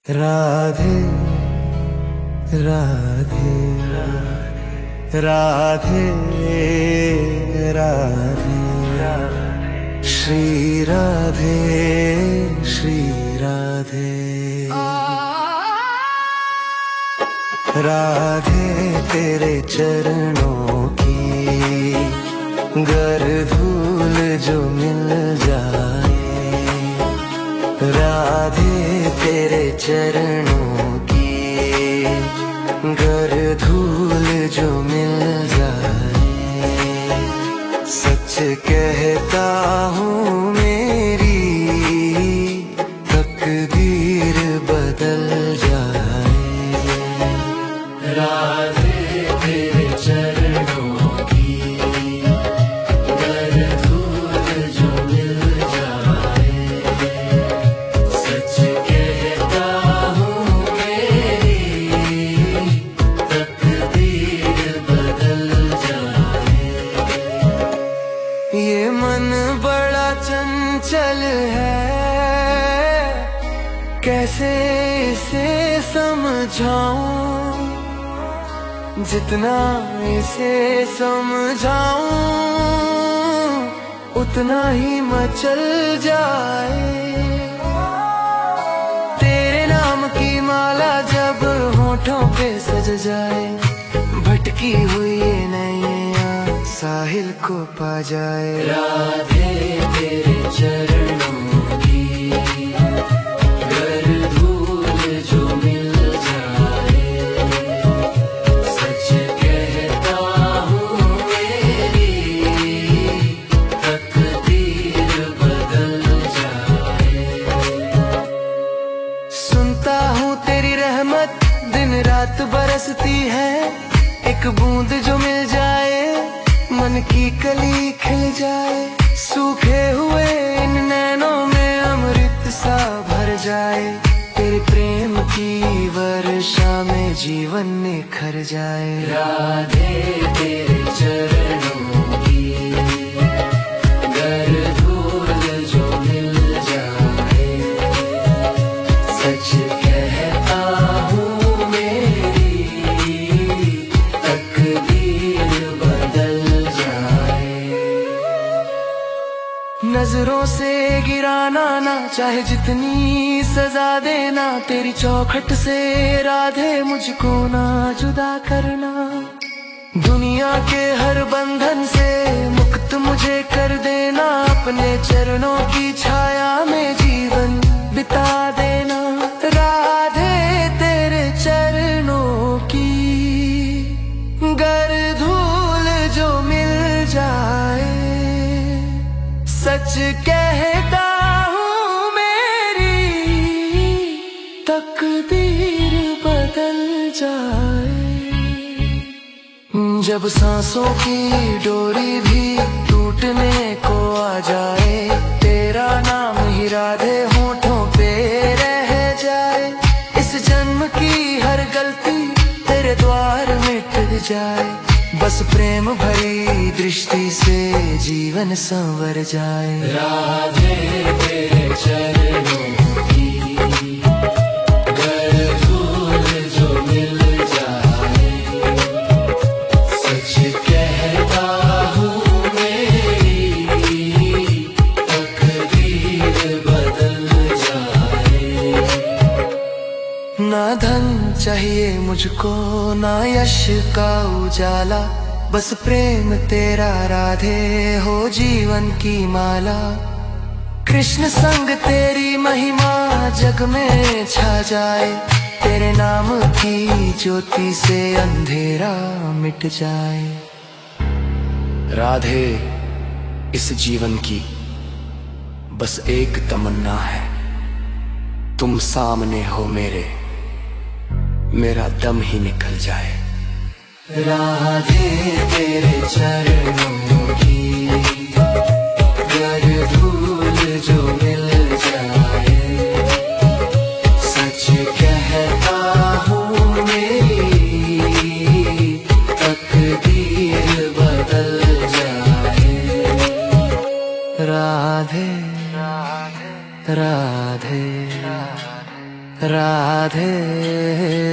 राधे राधे राधे राधे श्री राधे श्री राधे राधे तेरे चरणों की गर धूल जो मिल जाए, राधे तेरे चरणों की गर धूल जो मिल जाए, सच कहता हूँ मेरी तकदीर बदल जाए। राधे तेरे चरणों की गर धूल जो मिल जाए, सच कहता हूँ मेरी तकदीर बदल जाए। ये मन बड़ा चंचल है, कैसे इसे समझाऊं, जितना इसे समझाऊं उतना ही मचल जाए। तेरे नाम की माला जब होठों पे सज जाए, भटकी हुई ये नैया साहिल को पा जाए। राधे तेरे चरणों की गर धूल जो मिल जाए, सच कहता हूँ मेरी तकदीर बदल जाए। सुनता हूँ तेरी रहमत दिन रात बरसती है, एक बूंद जो मिल जाए मन की कली खिल जाए। सूखे हुए इन नैनों में अमृत सा भर जाए, तेरे प्रेम की वर्षा में जीवन निखर जाए। राधे तेरे चरणों की गर धूल जो मिल जाए, सच कहता हूँ मेरी तकदीर बदल जाए। नजरों से गिराना ना चाहे जितनी सजा देना, तेरी चौखट से राधे मुझको ना जुदा करना। दुनिया के हर बंधन से मुक्त मुझे कर देना, अपने चरणों की छाया में जीवन बिता देना। राधे तेरे चरणों की गर धूल जो मिल जाए, सच कहता हूँ मेरी तकदीर बदल जाए। जब सांसों की डोरी भी टूटने को आ जाए, तेरा नाम ही राधे होठों पे रह जाए। इस जन्म की हर गलती तेरे द्वार मिट जाए, बस प्रेम भरी दृष्टि से जीवन संवर जाए। राधे तेरे चरणों की गर धूल जो मिल जाए, सच कहता हूँ मेरी तकदीर बदल जाए। ना धन चाहिए मुझको ना यश का उजाला, बस प्रेम तेरा राधे हो जीवन की माला। कृष्ण संग तेरी महिमा जग में छा जाए, तेरे नाम की ज्योति से अंधेरा मिट जाए। राधे इस जीवन की बस एक तमन्ना है, तुम सामने हो मेरे, मेरा दम ही निकल जाए। राधे तेरे चरणों की गर धूल जो मिल जाए, सच कहता हूँ मेरी तकदीर बदल जाए। राधे राधे राधे